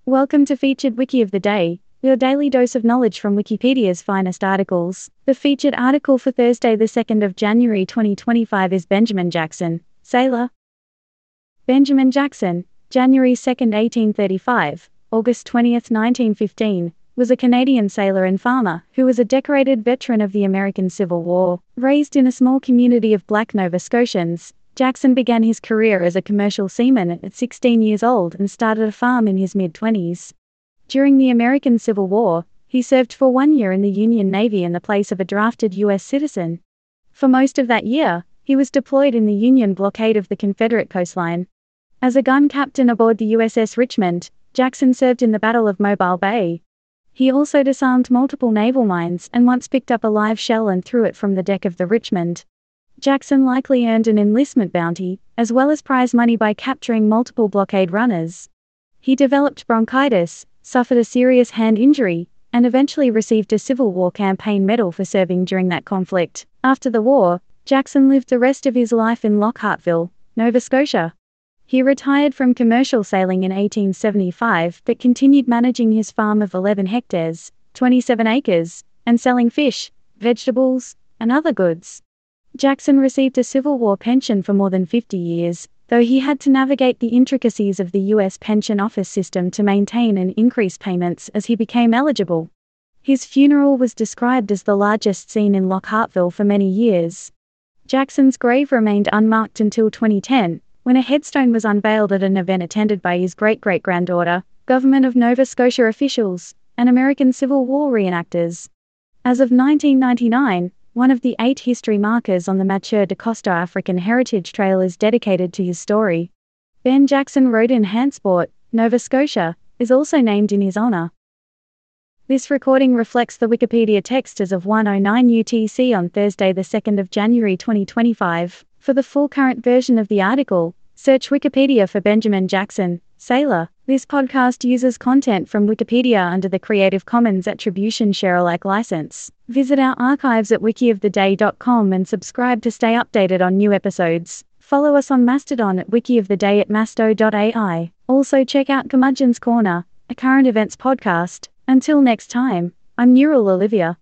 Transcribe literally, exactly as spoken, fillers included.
Welcome to Featured Wiki of the Day, your daily dose of knowledge from Wikipedia's finest articles. The featured article for Thursday the second of January twenty twenty-five is Benjamin Jackson, sailor. Benjamin Jackson, January second eighteen thirty-five, August twentieth nineteen fifteen, was a Canadian sailor and farmer who was a decorated veteran of the American Civil War. Raised in a small community of black Nova Scotians, Jackson began his career as a commercial seaman at sixteen years old and started a farm in his mid-twenties. During the American Civil War, he served for one year in the Union Navy in the place of a drafted U S citizen. For most of that year, he was deployed in the Union blockade of the Confederate coastline. As a gun captain aboard the U S S Richmond, Jackson served in the Battle of Mobile Bay. He also disarmed multiple naval mines and once picked up a live shell and threw it from the deck of the Richmond. Jackson likely earned an enlistment bounty, as well as prize money by capturing multiple blockade runners. He developed bronchitis, suffered a serious hand injury, and eventually received a Civil War campaign medal for serving during that conflict. After the war, Jackson lived the rest of his life in Lockhartville, Nova Scotia. He retired from commercial sailing in eighteen seventy-five but continued managing his farm of eleven hectares, twenty-seven acres, and selling fish, vegetables, and other goods. Jackson received a Civil War pension for more than fifty years, though he had to navigate the intricacies of the U S pension office system to maintain and increase payments as he became eligible. His funeral was described as the largest seen in Lockhartville for many years. Jackson's grave remained unmarked until twenty ten, when a headstone was unveiled at an event attended by his great-great-granddaughter, Government of Nova Scotia officials, and American Civil War reenactors. As of nineteen ninety-nine, one of the eight history markers on the Mathieu de Costa African Heritage Trail is dedicated to his story. Ben Jackson Road in Hantsport, Nova Scotia, is also named in his honor. This recording reflects the Wikipedia text as of one oh nine U T C on Thursday the second of January twenty twenty-five. For the full current version of the article, search Wikipedia for Benjamin Jackson, sailor. This podcast uses content from Wikipedia under the Creative Commons Attribution Share Alike license. Visit our archives at wiki of the day dot com and subscribe to stay updated on new episodes. Follow us on Mastodon at wikioftheday at masto dot A I. Also check out Curmudgeon's Corner, a current events podcast. Until next time, I'm Neural Olivia.